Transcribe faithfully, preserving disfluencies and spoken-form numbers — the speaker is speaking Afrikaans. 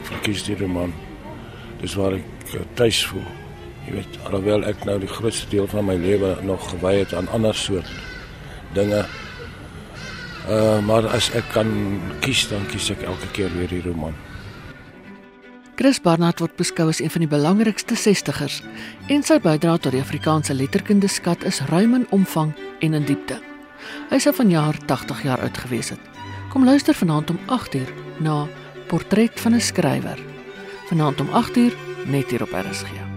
verkies die roman. Dis waar ek uh, tuis voel. Jy weet, alhoewel ek nou die grootste deel van my lewe nog gewy het aan ander soort dinge. Uh, maar as ek kan kies, dan kies ek elke keer weer die roman. Chris Barnard word beskou as een van die belangrikste sestigers en sy bydrae tot die Afrikaanse letterkundeskat is ruim in omvang en in diepte. Hy sou vanjaar tagtig jaar oud gewees het. Kom luister vanaand om agt uur na Portret van 'n skrywer. Vanaand om agt uur net hier op R S G.